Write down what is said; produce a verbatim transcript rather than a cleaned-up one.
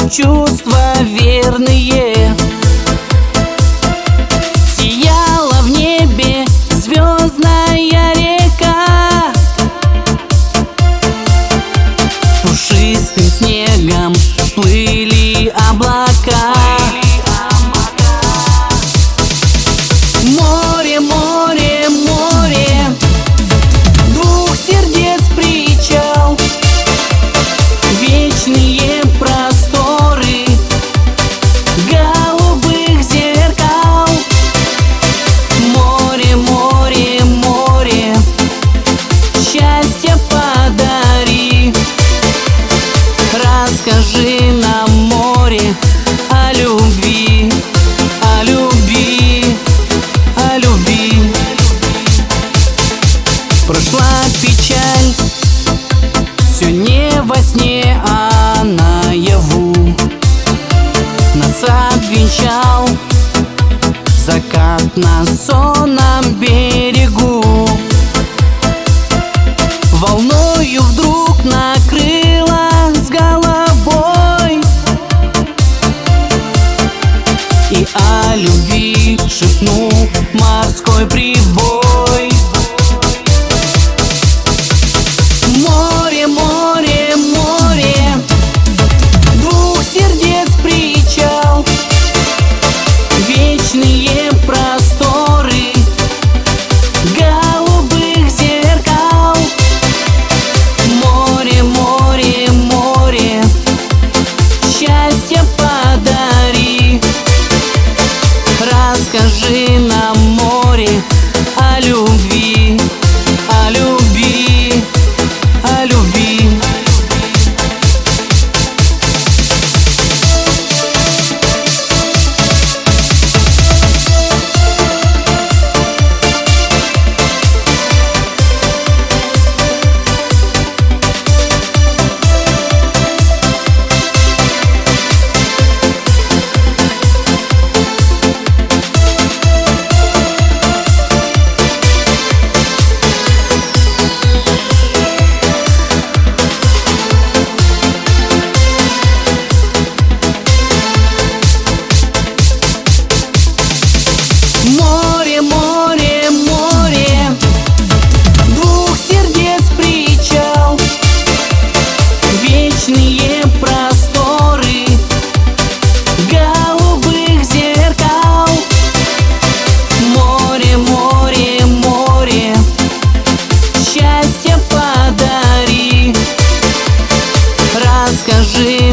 чувства верные. Сияла в небе звездная река, пушистым снегом плыли облака. Море, море, море, двух сердец причал, вечные просторы голубых зеркал. Море, море, море, счастье подари, расскажи нам, море, о любви, о любви, о любви. Прошла печаль, все не во сне, а наяву. Нас обвенчал закат на сонном берегу. Волною вдруг накрыла с головой, и о любви шепнул морской прибой. Море, море, море, двух сердец причал, вечные просторы голубых зеркал. Море, море, море, счастье подари, расскажи нам, море, о любви, о любви, о любви. Море, море, море, двух сердец причал, вечные просторы голубых зеркал. Море, море, море, счастье подари, расскажи